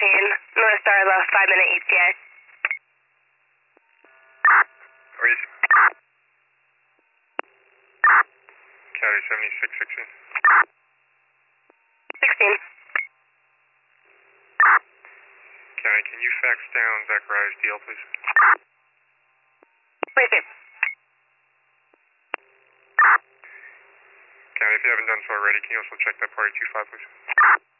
North Star left 5-minute ETA. Reese. County 7616. 16. County, can you fax down Zachariah's deal, please? Received. County, if you haven't done so already, can you also check that party 25, please?